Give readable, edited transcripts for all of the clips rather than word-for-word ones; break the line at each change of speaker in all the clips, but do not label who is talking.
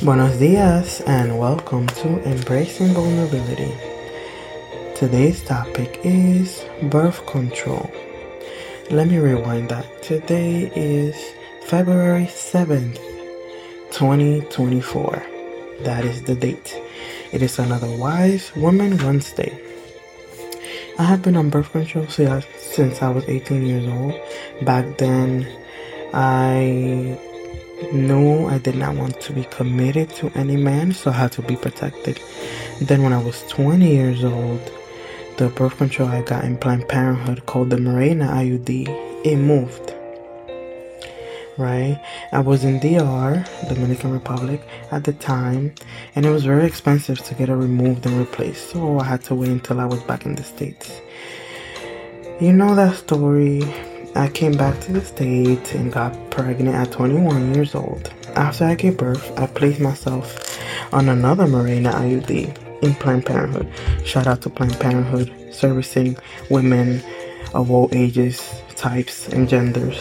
Buenos dias and welcome to Embracing Vulnerability. Today's topic is birth control. Let me rewind that. Today is February 7th, 2024. That is the date. It is another Wise Woman Wednesday. I have been on birth control since I was 18 years old. Back then, I knew I did not want to be committed to any man, so I had to be protected. Then when I was 20 years old, the birth control I got in Planned Parenthood called the Mirena IUD, it moved. Right? I was in DR, Dominican Republic, at the time, and it was very expensive to get it removed and replaced, so I had to wait until I was back in the States. You know that story. I came back to the States and got pregnant at 21 years old. After I gave birth, I placed myself on another Mirena IUD in Planned Parenthood. Shout out to Planned Parenthood, servicing women of all ages, types, and genders.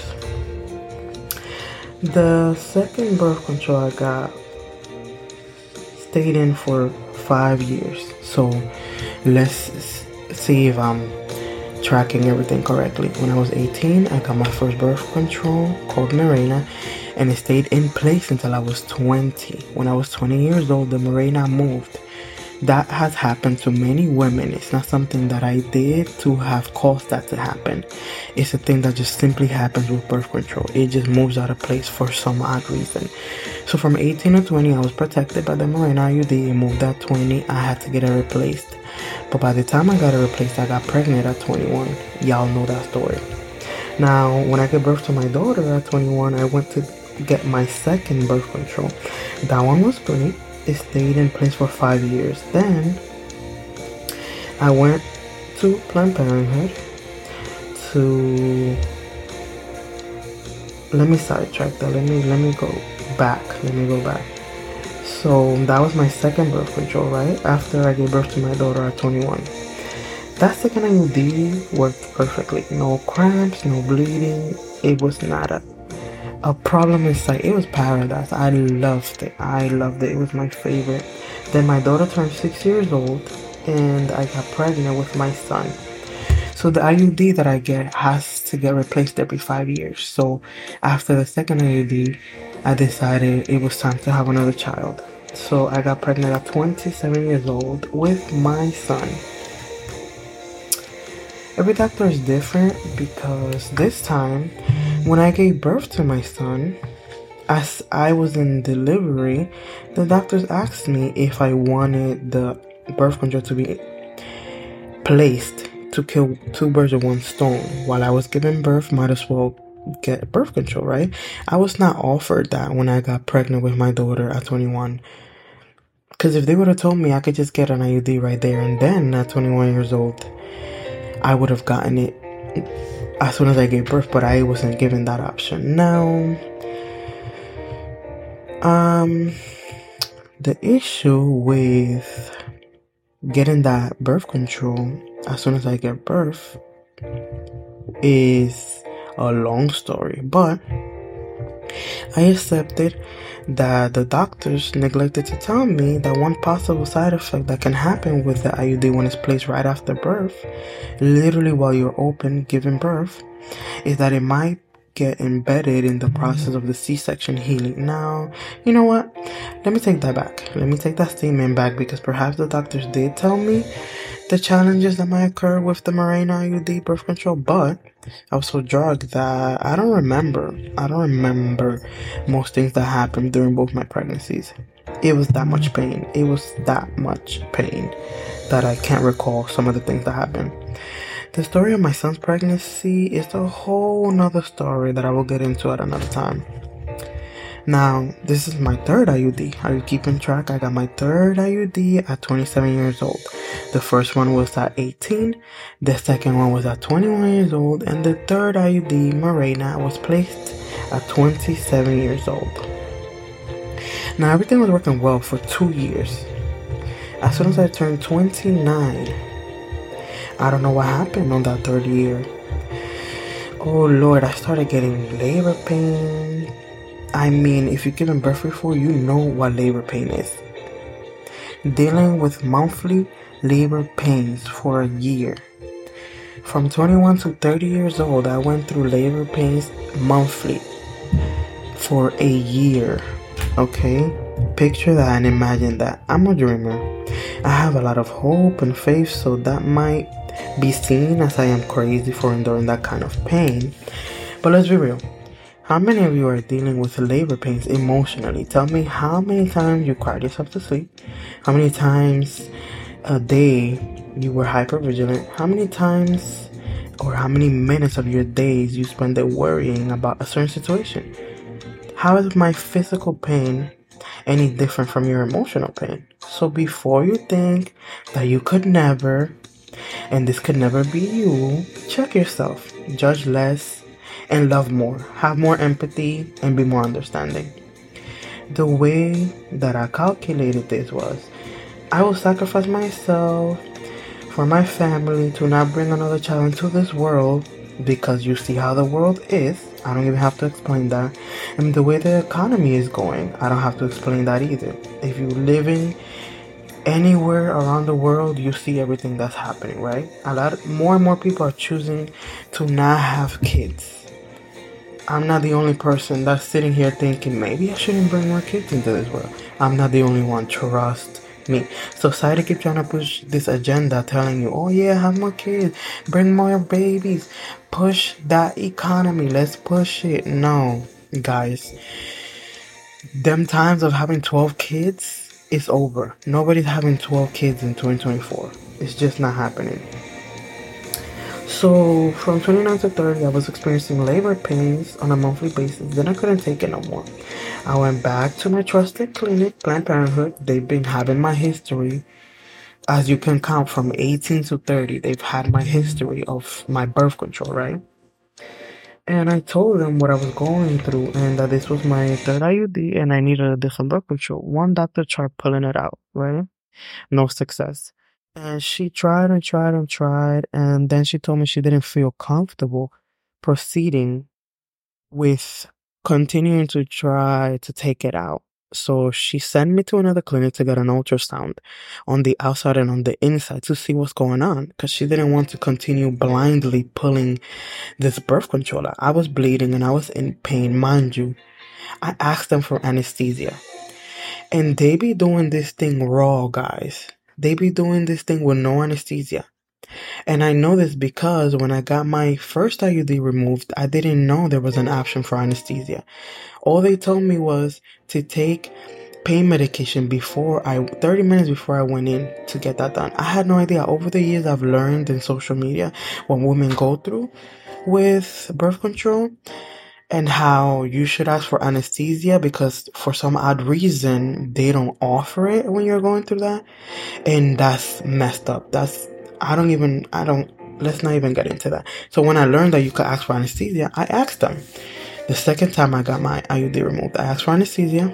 The second birth control I got stayed in for 5 years. So let's see if I'm tracking everything correctly. When I was 18, I got my first birth control called Mirena, and it stayed in place until I was 20. When I was 20 years old, the Mirena moved. That has happened to many women. It's not something that I did to have caused that to happen. It's a thing that just simply happens with birth control. It just moves out of place for some odd reason. So from 18 to 20, I was protected by the Mirena IUD. It moved at 20. I had to get it replaced. But by the time I got it replaced, I got pregnant at 21. Y'all know that story. Now, when I gave birth to my daughter at 21, I went to get my second birth control. That one was great. It stayed in place for 5 years. Then, I went to Planned Parenthood to... Let me sidetrack that. Let me go back. So that was my second birth control, right? After I gave birth to my daughter at 21. That second IUD worked perfectly. No cramps, no bleeding. It was not a problem in sight. It was paradise. I loved it. It was my favorite. Then my daughter turned 6 years old and I got pregnant with my son. So the IUD that I get has to get replaced every 5 years. So after the second IUD, I decided it was time to have another child. So I got pregnant at 27 years old with my son. Every doctor is different because this time, when I gave birth to my son, as I was in delivery, the doctors asked me if I wanted the birth control to be placed to kill two birds with one stone. While I was giving birth, might as well get birth control, right? I was not offered that when I got pregnant with my daughter at 21. Because if they would have told me I could just get an IUD right there and then at 21 years old, I would have gotten it as soon as I gave birth, but I wasn't given that option. Now, the issue with getting that birth control as soon as I get birth is a long story, but I accepted that the doctors neglected to tell me that one possible side effect that can happen with the IUD when it's placed right after birth, literally while you're open giving birth, is that it might get embedded in the process of the C-section healing. Now, you know what? Let me take that back. Let me take that statement back, because perhaps the doctors did tell me the challenges that might occur with the Mirena IUD birth control, but I was so drugged that I don't remember most things that happened during both my pregnancies. It was that much pain. That I can't recall some of the things that happened. The story of my son's pregnancy is a whole nother story that I will get into at another time. Now, this is my third IUD. Are you keeping track? I got my third IUD at 27 years old. The first one was at 18. The second one was at 21 years old. And the third IUD, Mirena, was placed at 27 years old. Now, everything was working well for 2 years. As soon as I turned 29, I don't know what happened on that third year. Oh Lord, I started getting labor pain. I mean, if you've given birth before, you know what labor pain is. Dealing with monthly labor pains for a year. From 21 to 30 years old, I went through labor pains monthly for a year. Okay? Picture that and imagine that. I'm a dreamer. I have a lot of hope and faith, so that might be seen as I am crazy for enduring that kind of pain. But let's be real. How many of you are dealing with labor pains emotionally? Tell me how many times you cried yourself to sleep. How many times a day you were hypervigilant. How many times or how many minutes of your days you spend worrying about a certain situation? How is my physical pain any different from your emotional pain? So before you think that you could never, and this could never be you, check yourself, judge less, and love more. Have more empathy and be more understanding. The way that I calculated this was, I will sacrifice myself for my family to not bring another child into this world, because you see how the world is. I don't even have to explain that. And the way the economy is going, I don't have to explain that either. If you're living anywhere around the world, you see everything that's happening, right? More and more people are choosing to not have kids. I'm not the only person that's sitting here thinking maybe I shouldn't bring more kids into this world. I'm not the only one. Trust me. Society keep trying to push this agenda telling you, oh yeah, have more kids, bring more babies, push that economy, let's push it. No, guys, them times of having 12 kids is over. Nobody's having 12 kids in 2024. It's just not happening. So from 29 to 30, I was experiencing labor pains on a monthly basis. Then I couldn't take it no more. I went back to my trusted clinic, Planned Parenthood. They've been having my history. As you can count, from 18 to 30, they've had my history of my birth control, right? And I told them what I was going through and that this was my third IUD and I needed a different birth control. One doctor tried pulling it out, right? No success. And she tried and tried and tried, and then she told me she didn't feel comfortable proceeding with continuing to try to take it out. So she sent me to another clinic to get an ultrasound on the outside and on the inside to see what's going on, because she didn't want to continue blindly pulling this birth control out. I was bleeding and I was in pain, mind you. I asked them for anesthesia. And they be doing this thing raw, guys. They be doing this thing with no anesthesia. And I know this because when I got my first IUD removed, I didn't know there was an option for anesthesia. All they told me was to take pain medication 30 minutes before I went in to get that done. I had no idea. Over the years, I've learned in social media what women go through with birth control and how you should ask for anesthesia because for some odd reason, they don't offer it when you're going through that. And that's messed up. Let's not even get into that. So when I learned that you could ask for anesthesia, I asked them. The second time I got my IUD removed, I asked for anesthesia.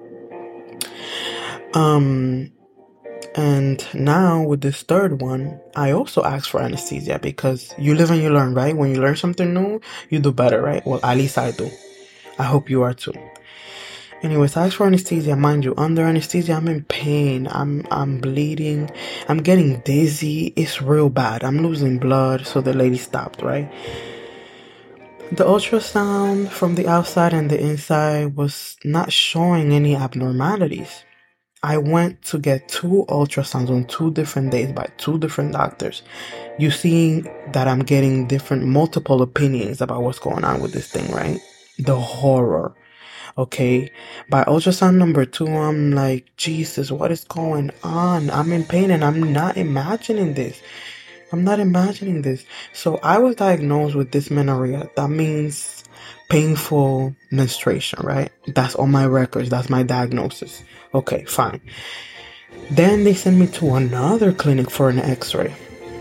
And now with this third one, I also asked for anesthesia because you live and you learn, right? When you learn something new, you do better, right? Well, at least I do. I hope you are too. Anyways, I asked for anesthesia. Mind you, under anesthesia, I'm in pain. I'm bleeding. I'm getting dizzy. It's real bad. I'm losing blood. So the lady stopped, right? The ultrasound from the outside and the inside was not showing any abnormalities. I went to get 2 ultrasounds on 2 different days by 2 different doctors. You see that I'm getting multiple opinions about what's going on with this thing, right? The horror. Okay, by ultrasound number 2, I'm like, Jesus, what is going on? I'm in pain and I'm not imagining this. So I was diagnosed with dysmenorrhea. That means painful menstruation, right? That's on my records. That's my diagnosis. Okay, fine. Then they sent me to another clinic for an x-ray.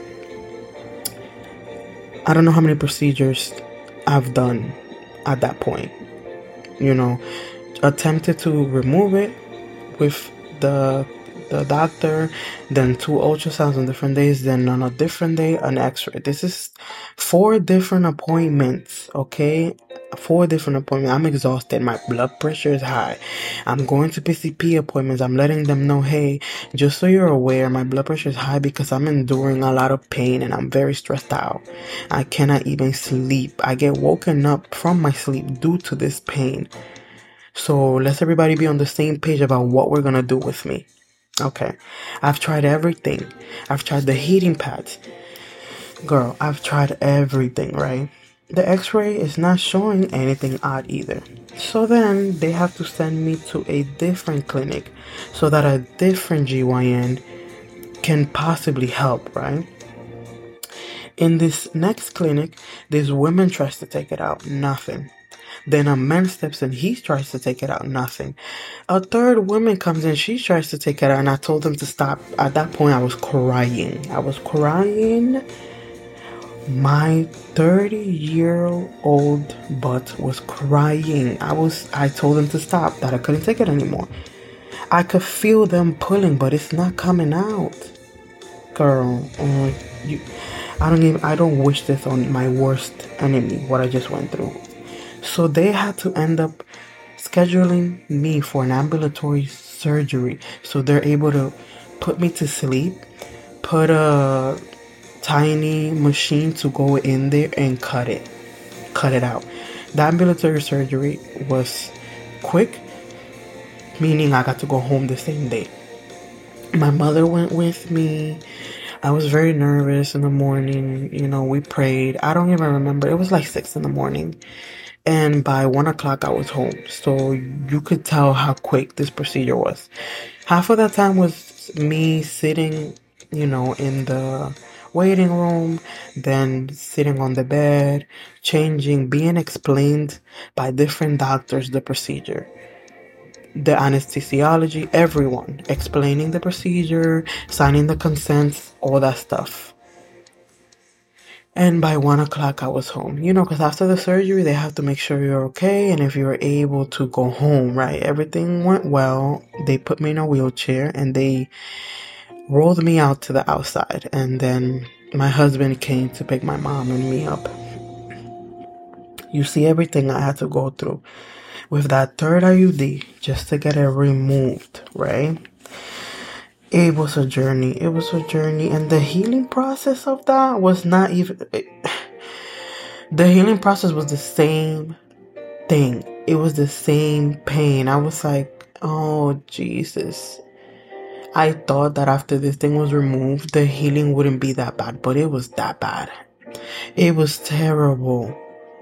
I don't know how many procedures I've done at that point. Attempted to remove it with the the doctor, then 2 ultrasounds on different days, then on a different day, an x-ray. This is 4 different appointments, okay? 4 different appointments. I'm exhausted. My blood pressure is high. I'm going to PCP appointments. I'm letting them know, hey, just so you're aware, my blood pressure is high because I'm enduring a lot of pain and I'm very stressed out. I cannot even sleep. I get woken up from my sleep due to this pain. So let's everybody be on the same page about what we're gonna do with me. Okay. I've tried everything. I've tried the heating pads. Girl, I've tried everything, right? The x-ray is not showing anything odd either. So then they have to send me to a different clinic so that a different GYN can possibly help, right? In this next clinic, this woman tries to take it out. Nothing. Then a man steps in, he tries to take it out, nothing. A third woman comes in, she tries to take it out, and I told them to stop. At that point, I was crying. My 30-year-old butt was crying. I told them to stop, that I couldn't take it anymore. I could feel them pulling, but it's not coming out. Girl, I don't wish this on my worst enemy, what I just went through. So they had to end up scheduling me for an ambulatory surgery. So they're able to put me to sleep, put a tiny machine to go in there and cut it out. The ambulatory surgery was quick, meaning I got to go home the same day. My mother went with me. I was very nervous in the morning. We prayed. I don't even remember. It was like 6 in the morning. And by 1 o'clock, I was home. So you could tell how quick this procedure was. Half of that time was me sitting, in the waiting room, then sitting on the bed, changing, being explained by different doctors the procedure. The anesthesiology, everyone explaining the procedure, signing the consents, all that stuff. And by 1 o'clock, I was home. Because after the surgery, they have to make sure you're okay and if you're able to go home, right? Everything went well. They put me in a wheelchair and they rolled me out to the outside. And then my husband came to pick my mom and me up. You see everything I had to go through with that third IUD just to get it removed, right? It was a journey. And the healing process of that was not even... The healing process was the same thing. It was the same pain. I was like, oh, Jesus. I thought that after this thing was removed, the healing wouldn't be that bad. But it was that bad. It was terrible.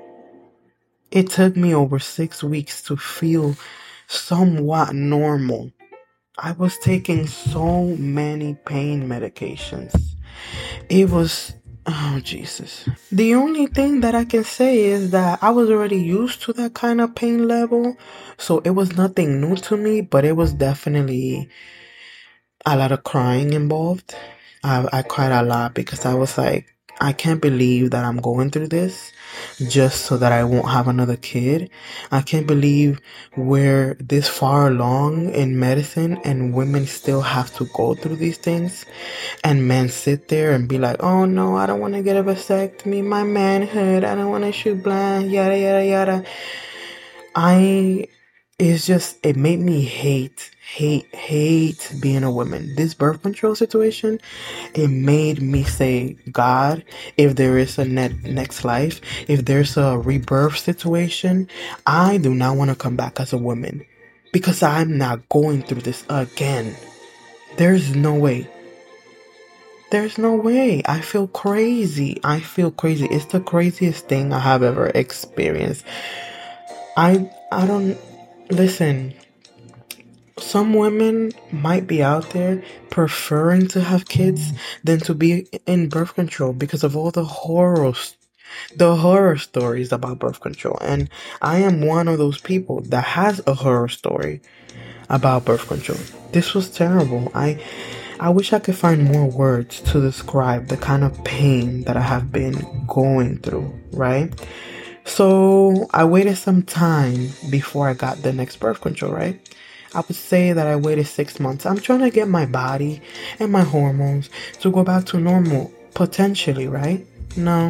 It took me over 6 weeks to feel somewhat normal. I was taking so many pain medications. It was, oh Jesus. The only thing that I can say is that I was already used to that kind of pain level. So it was nothing new to me, but it was definitely a lot of crying involved. I cried a lot because I was like, I can't believe that I'm going through this just so that I won't have another kid. I can't believe we're this far along in medicine and women still have to go through these things. And men sit there and be like, oh no, I don't want to get a vasectomy, my manhood, I don't want to shoot blind, yada, yada, yada. It made me hate being a woman. This birth control situation, it made me say, God, if there is a next life, if there's a rebirth situation, I do not want to come back as a woman because I'm not going through this again. There's no way. I feel crazy. It's the craziest thing I have ever experienced. I don't... Listen, some women might be out there preferring to have kids than to be in birth control because of all the horror stories about birth control. And I am one of those people that has a horror story about birth control. This was terrible. I wish I could find more words to describe the kind of pain that I have been going through, right? So I waited some time before I got the next birth control, right? I would say that I waited 6 months. I'm trying to get my body and my hormones to go back to normal, potentially, right? No,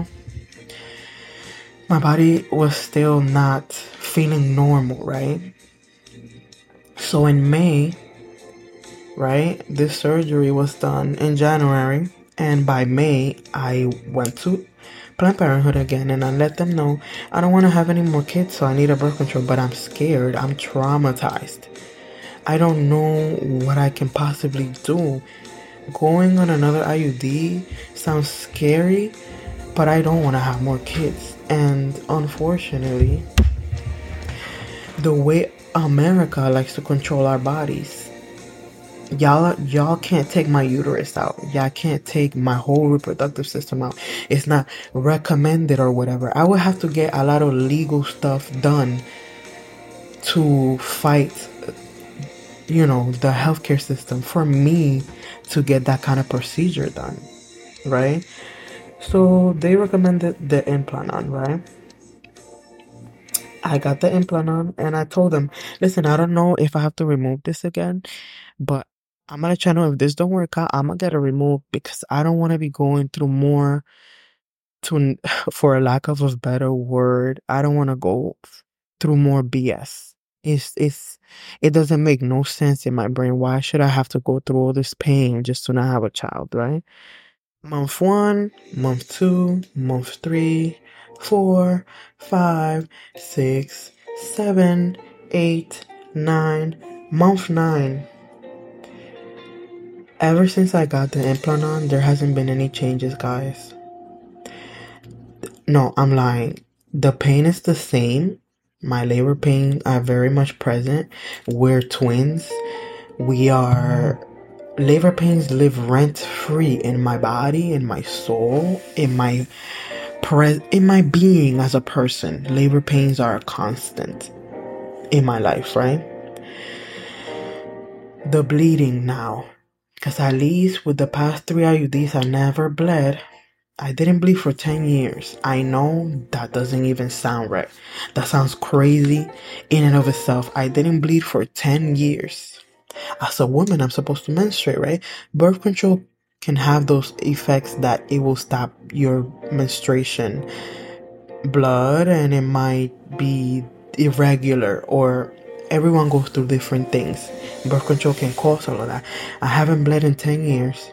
my body was still not feeling normal, right? So in May, right, this surgery was done in January, and by May, I went to Planned Parenthood again, and I let them know I don't want to have any more kids, so I need a birth control, but I'm scared, I'm traumatized. I don't know what I can possibly do. Going on another IUD sounds scary, but I don't want to have more kids. And unfortunately, the way America likes to control our bodies, y'all can't take my uterus out. Y'all can't take my whole reproductive system out. It's not recommended or whatever. I would have to get a lot of legal stuff done to fight, the healthcare system for me to get that kind of procedure done, right? So they recommended the Implanon, right? I got the Implanon and I told them, listen, I don't know if I have to remove this again, but I'm gonna try to know if this don't work out, I'm gonna get it removed because I don't want to be going through more to, for a lack of a better word, I don't want to go through more BS. It doesn't make no sense in my brain. Why should I have to go through all this pain just to not have a child, right? Month 1, month 2, month 3, 4, 5, 6, 7, 8, 9, month 9. Ever since I got the Implanon, there hasn't been any changes, guys. No, I'm lying. The pain is the same. My labor pain are very much present. We're twins. Labor pains live rent free in my body, in my soul, in my being as a person. Labor pains are a constant in my life, right? The bleeding now, because at least with the past 3 IUDs, I never bled. I didn't bleed for 10 years. I know that doesn't even sound right. That sounds crazy in and of itself. I didn't bleed for 10 years. As a woman, I'm supposed to menstruate, right? Birth control can have those effects that it will stop your menstruation blood, and it might be irregular, or everyone goes through different things. Birth control can cause all of that. I haven't bled in 10 years.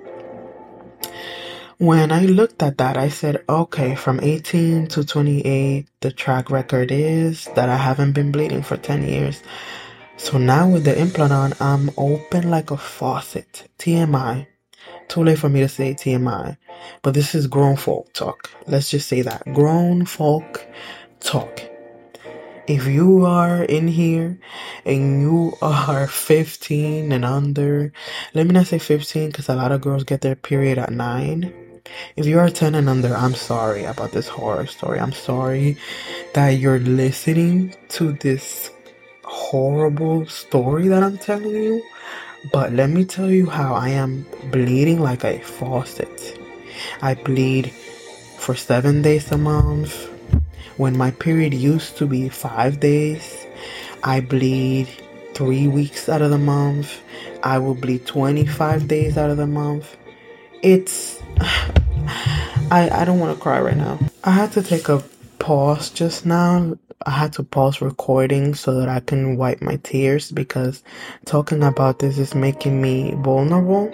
When I looked at that, I said, okay, from 18 to 28, the track record is that I haven't been bleeding for 10 years. So now with the Implanon, I'm open like a faucet. TMI. Too late for me to say TMI. But this is grown folk talk. Let's just say that. Grown folk talk. If you are in here and you are 15 and under, let me not say 15 because a lot of girls get their period at 9. If you are 10 and under, I'm sorry about this horror story. I'm sorry that you're listening to this horrible story that I'm telling you. But let me tell you how I am bleeding like a faucet. I bleed for 7 days a month. When my period used to be 5 days, I bleed 3 weeks out of the month. I will bleed 25 days out of the month. It's... I don't want to cry right now. I had to take a pause just now. I had to pause recording so that I can wipe my tears because talking about this is making me vulnerable.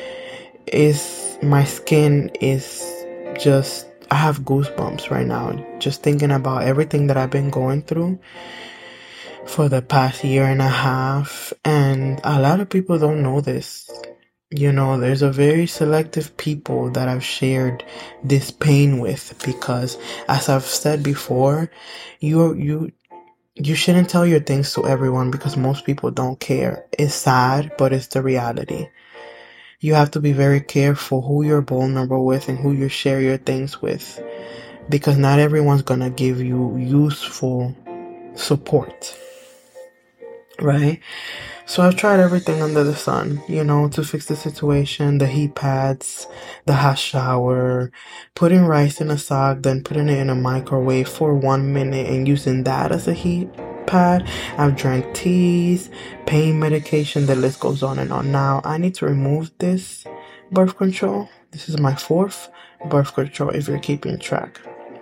My skin is just... I have goosebumps right now just thinking about everything that I've been going through for the past year and a half, and a lot of people don't know this. There's a very selective people that I've shared this pain with because, as I've said before, you shouldn't tell your things to everyone because most people don't care. It's sad, but it's the reality. You have to be very careful who you're vulnerable with and who you share your things with, because not everyone's gonna give you useful support, right? So I've tried everything under the sun, to fix the situation. The heat pads, the hot shower, putting rice in a sock, then putting it in a microwave for 1 minute and using that as a heat. pad, I've drank teas, pain medication, the list goes on and on. Now, I need to remove this birth control. This is my 4th birth control, if you're keeping track.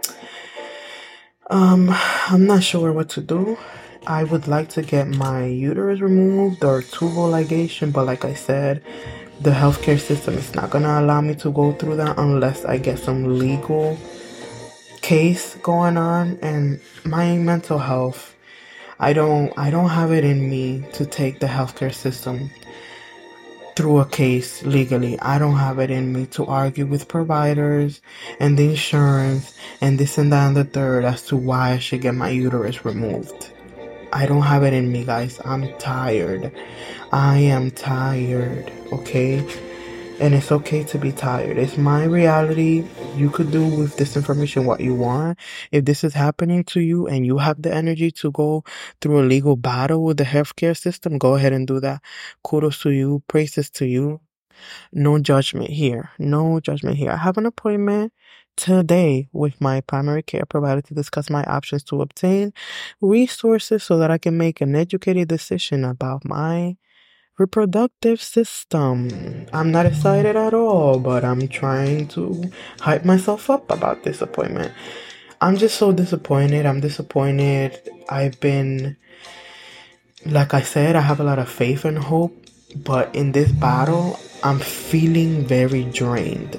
I'm not sure what to do. I would like to get my uterus removed or tubal ligation, but like I said, the healthcare system is not gonna allow me to go through that unless I get some legal case going on. And my mental health, I don't have it in me to take the healthcare system through a case legally. I don't have it in me to argue with providers and the insurance and this and that and the third as to why I should get my uterus removed. I don't have it in me, guys. I'm tired. I am tired, okay? And it's okay to be tired. It's my reality. You could do with this information what you want. If this is happening to you and you have the energy to go through a legal battle with the healthcare system, go ahead and do that. Kudos to you. Praises to you. No judgment here. No judgment here. I have an appointment today with my primary care provider to discuss my options to obtain resources so that I can make an educated decision about my reproductive system. I'm not excited at all, but I'm trying to hype myself up about this appointment. I'm just so disappointed. I'm disappointed. Like I said, I have a lot of faith and hope, but in this battle, I'm feeling very drained.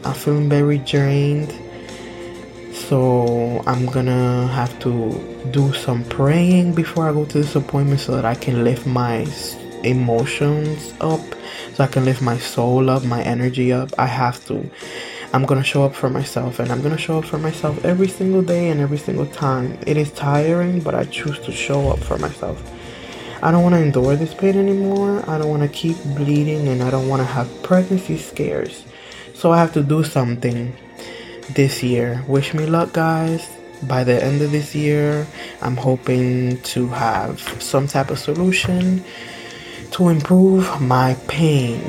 So I'm gonna have to do some praying before I go to this appointment so that I can lift my emotions up, so I can lift my soul up, my energy up. I have to. I'm gonna show up for myself, and I'm gonna show up for myself every single day and every single time. It is tiring, but I choose to show up for myself. I don't want to endure this pain anymore. I don't want to keep bleeding, and I don't want to have pregnancy scares. So I have to do something this year. Wish me luck, guys. By the end of this year, I'm hoping to have some type of solution to improve my pain.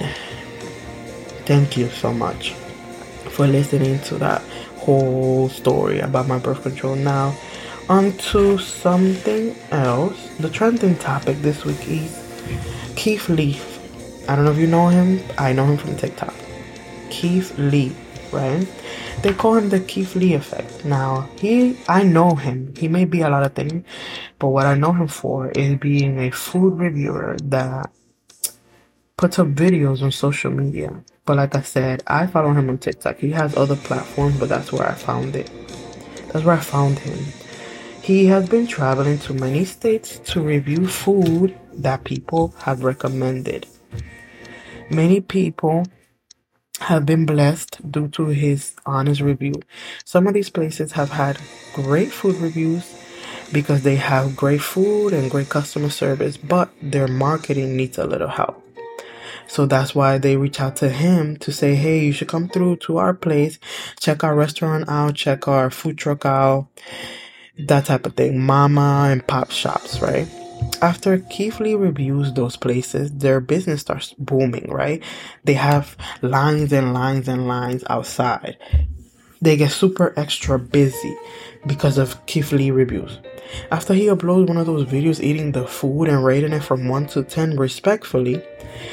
Thank you so much for listening to that whole story about my birth control. Now, on to something else. The trending topic this week is Keith Lee. I don't know if you know him. I know him from TikTok. Keith Lee, right? They call him the Keith Lee effect. Now, I know him. He may be a lot of things, but what I know him for is being a food reviewer that puts up videos on social media. But like I said, I follow him on TikTok. He has other platforms, but that's where I found it. That's where I found him. He has been traveling to many states to review food that people have recommended. Many people have been blessed due to his honest review. Some of these places have had great food reviews because they have great food and great customer service, but their marketing needs a little help. So that's why they reach out to him to say, hey, you should come through to our place, check our restaurant out, check our food truck out, that type of thing. Mama and pop shops, right? After Keith Lee reviews those places, their business starts booming, right? They have lines and lines and lines outside. They get super extra busy because of Keith Lee reviews. After he uploads one of those videos eating the food and rating it from 1 to 10 respectfully,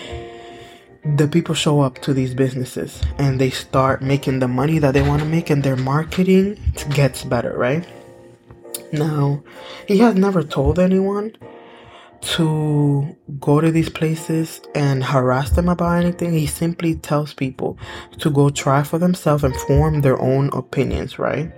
the people show up to these businesses and they start making the money that they want to make, and their marketing gets better, right? Now, he has never told anyone to go to these places and harass them about anything. He simply tells people to go try for themselves and form their own opinions, right?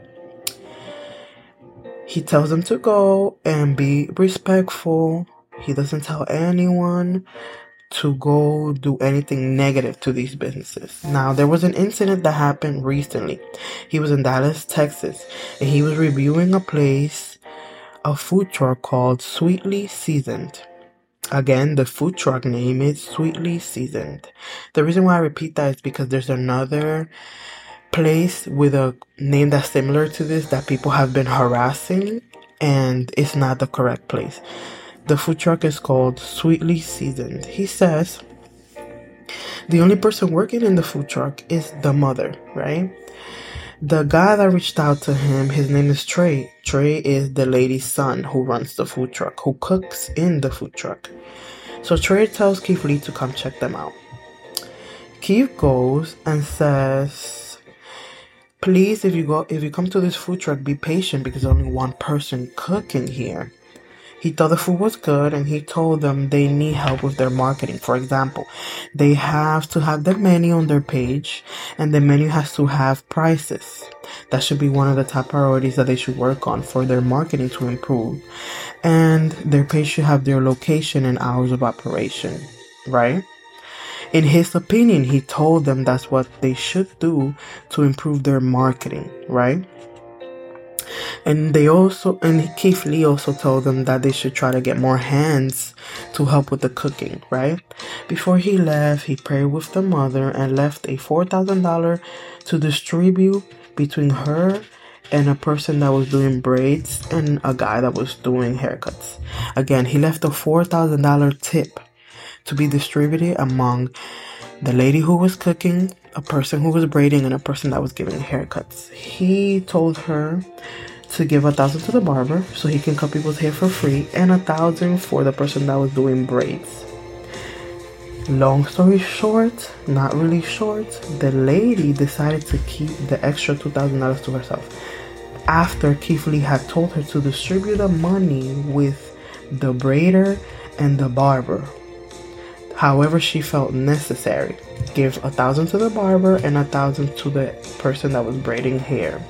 He tells them to go and be respectful. He doesn't tell anyone to go do anything negative to these businesses. Now, there was an incident that happened recently. He was in Dallas, Texas, and he was reviewing a food truck called Sweetly Seasoned. Again, the food truck name is Sweetly Seasoned. The reason why I repeat that is because there's another place with a name that's similar to this that people have been harassing, and it's not the correct place. The food truck is called Sweetly Seasoned. He says the only person working in the food truck is the mother, right? The guy that reached out to him, his name is Trey. Trey is the lady's son who runs the food truck, who cooks in the food truck. So Trey tells Keith Lee to come check them out. Keith goes and says, please, if you come to this food truck, be patient because there's only one person cooking here. He thought the food was good and he told them they need help with their marketing. For example, they have to have the menu on their page and the menu has to have prices. That should be one of the top priorities that they should work on for their marketing to improve. And their page should have their location and hours of operation, right? In his opinion, he told them that's what they should do to improve their marketing, right? And Keith Lee also told them that they should try to get more hands to help with the cooking, right? Before he left, he prayed with the mother and left a $4,000 to distribute between her and a person that was doing braids and a guy that was doing haircuts. Again, he left a $4,000 tip to be distributed among the lady who was cooking, a person who was braiding, and a person that was giving haircuts. He told her to give $1,000 to the barber so he can cut people's hair for free, and $1,000 for the person that was doing braids. Long story short, not really short, the lady decided to keep the extra $2,000 to herself after Keith Lee had told her to distribute the money with the braider and the barber. However she felt necessary. Give $1,000 to the barber and $1,000 to the person that was braiding hair.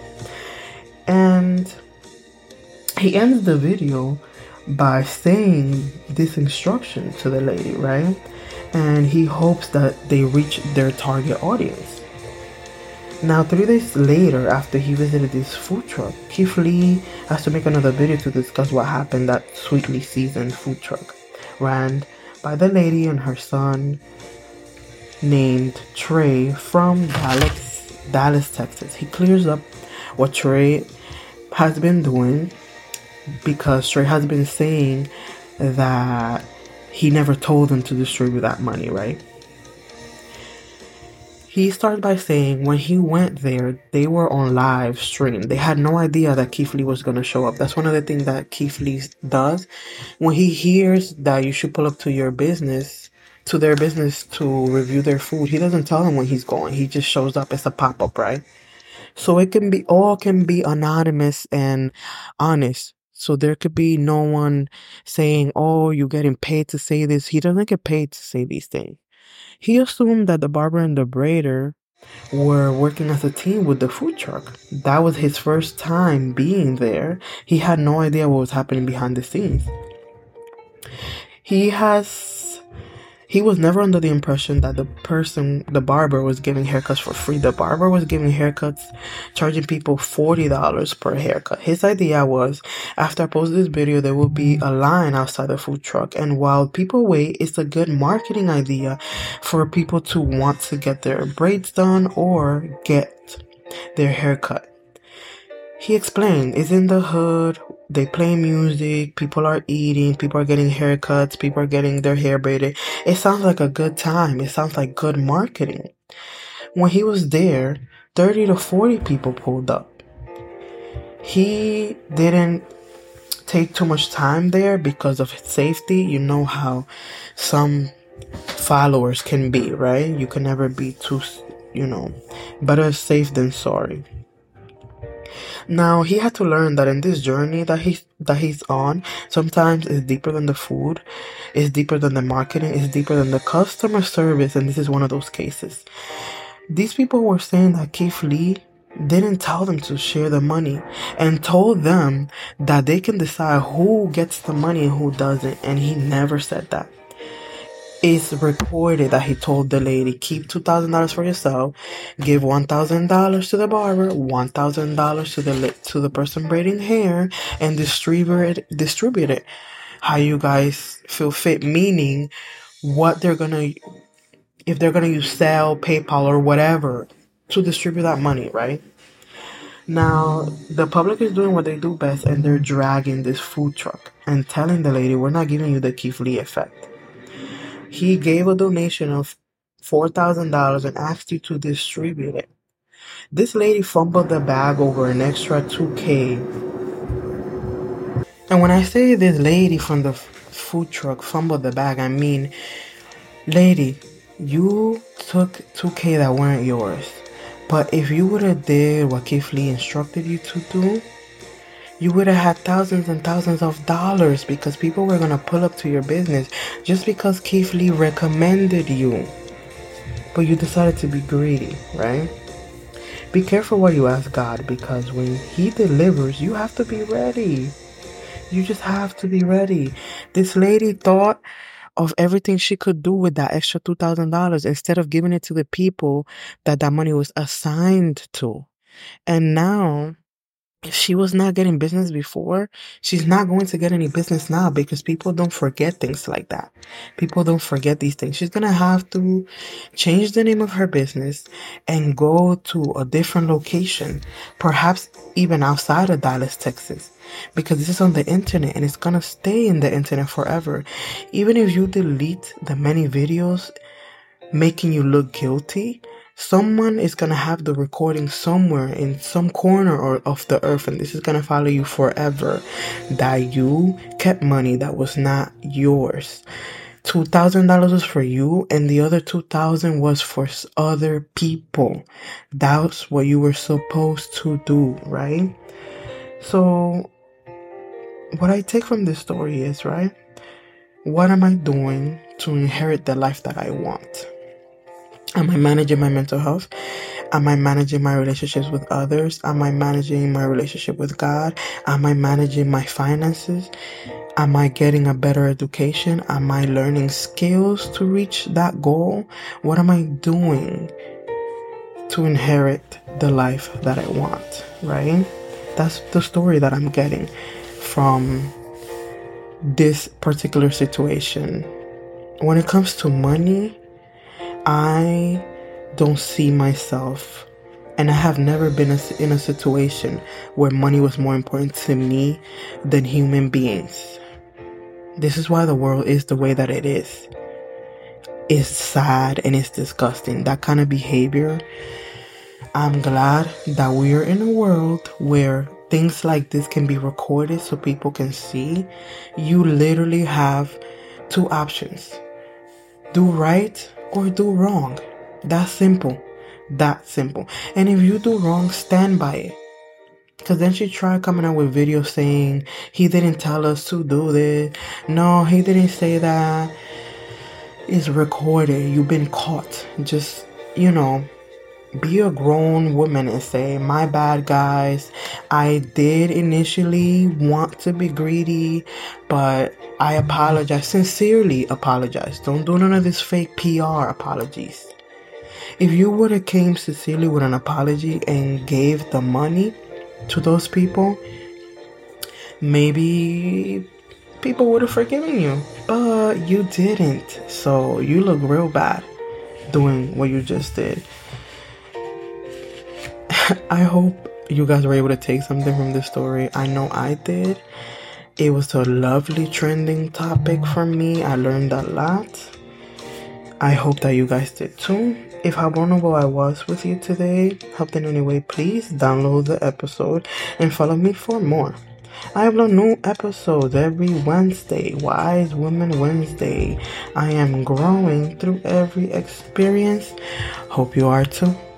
And he ends the video by saying this instruction to the lady, right? And he hopes that they reach their target audience. Now, 3 days later, after he visited this food truck, Keith Lee has to make another video to discuss what happened at Sweetly Seasoned food truck, ran by the lady and her son named Trey from Dallas, Texas. He clears up what Trey has been doing because Trey has been saying that he never told them to distribute that money, right? He started by saying when he went there, they were on live stream. They had no idea that Keith Lee was going to show up. That's one of the things that Keith Lee does. When he hears that you should pull up to their business to review their food, he doesn't tell them when he's going. He just shows up as a pop-up, right? So it can be anonymous and honest. So there could be no one saying, oh, you're getting paid to say this. He doesn't get paid to say these things. He assumed that the barber and the braider were working as a team with the food truck. That was his first time being there. He had no idea what was happening behind the scenes. He was never under the impression that the barber was giving haircuts for free. The barber was giving haircuts, charging people $40 per haircut. His idea was, after I post this video, there will be a line outside the food truck. And while people wait, it's a good marketing idea for people to want to get their braids done or get their haircut. He explained, it's in the hood, they play music, people are eating, people are getting haircuts, people are getting their hair braided. It sounds like a good time. It sounds like good marketing. When he was there, 30 to 40 people pulled up. He didn't take too much time there because of safety. You know how some followers can be, right? You can never be too, better safe than sorry. Now, he had to learn that in this journey that he's on, sometimes it's deeper than the food, it's deeper than the marketing, it's deeper than the customer service, and this is one of those cases. These people were saying that Keith Lee didn't tell them to share the money and told them that they can decide who gets the money and who doesn't, and he never said that. It's recorded that he told the lady, keep $2,000 for yourself, give $1,000 to the barber, $1,000 to the person braiding hair, and distribute it how you guys feel fit, meaning if they're gonna use Zelle, PayPal, or whatever to distribute that money, right? Now, the public is doing what they do best, and they're dragging this food truck and telling the lady, we're not giving you the Keith Lee effect. He gave a donation of $4,000 and asked you to distribute it. This lady fumbled the bag over an extra 2K. And when I say this lady from the food truck fumbled the bag, I mean, lady, you took 2K that weren't yours. But if you would have did what Keith Lee instructed you to do, you would have had thousands and thousands of dollars, because people were going to pull up to your business just because Keith Lee recommended you. But you decided to be greedy, right? Be careful what you ask God, because when He delivers, you have to be ready. You just have to be ready. This lady thought of everything she could do with that extra $2,000 instead of giving it to the people that money was assigned to. And now, if she was not getting business before, she's not going to get any business now, because people don't forget things like that. People don't forget these things. She's going to have to change the name of her business and go to a different location, perhaps even outside of Dallas, Texas, because this is on the internet and it's going to stay in the internet forever. Even if you delete the many videos making you look guilty, someone is going to have the recording somewhere in some corner of the earth, and this is going to follow you forever, that you kept money that was not yours. $2,000 was for you, and the other $2,000 was for other people. That's what you were supposed to do, right? So what I take from this story is, right, what am I doing to inherit the life that I want? Am I managing my mental health? Am I managing my relationships with others? Am I managing my relationship with God? Am I managing my finances? Am I getting a better education? Am I learning skills to reach that goal? What am I doing to inherit the life that I want, right? That's the story that I'm getting from this particular situation. When it comes to money, I don't see myself, and I have never been in a situation where money was more important to me than human beings. This is why the world is the way that it is. It's sad and it's disgusting. That kind of behavior. I'm glad that we are in a world where things like this can be recorded so people can see. You literally have two options: do right or do wrong. That's simple. That simple. And if you do wrong, stand by it. Because then she tried coming out with videos saying he didn't tell us to do this. No, he didn't say that. It's recorded. You've been caught. Just, be a grown woman and say, my bad, guys. I did initially want to be greedy, but I apologize. Sincerely apologize. Don't do none of this fake PR apologies. If you would have came sincerely with an apology and gave the money to those people, maybe people would have forgiven you. But you didn't. So you look real bad doing what you just did. I hope you guys were able to take something from this story. I know I did. It was a lovely trending topic for me. I learned a lot. I hope that you guys did too. If how vulnerable I was with you today helped in any way, please download the episode and follow me for more. I upload new episodes every Wednesday, Wise Women Wednesday. I am growing through every experience. Hope you are too.